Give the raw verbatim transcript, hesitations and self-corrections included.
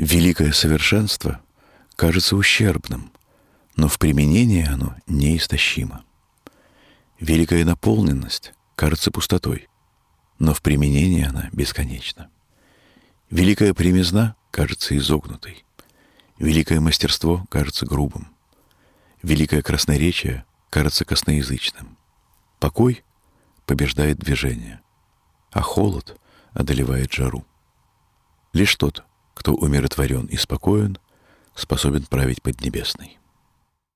Великое совершенство кажется ущербным, но в применении оно неистощимо. Великая наполненность кажется пустотой, но в применении она бесконечна. Великая премизна кажется изогнутой. Великое мастерство кажется грубым. Великое красноречие кажется косноязычным. Покой побеждает движение, а холод одолевает жару. Лишь тот, кто умиротворен и спокоен, способен править Поднебесной.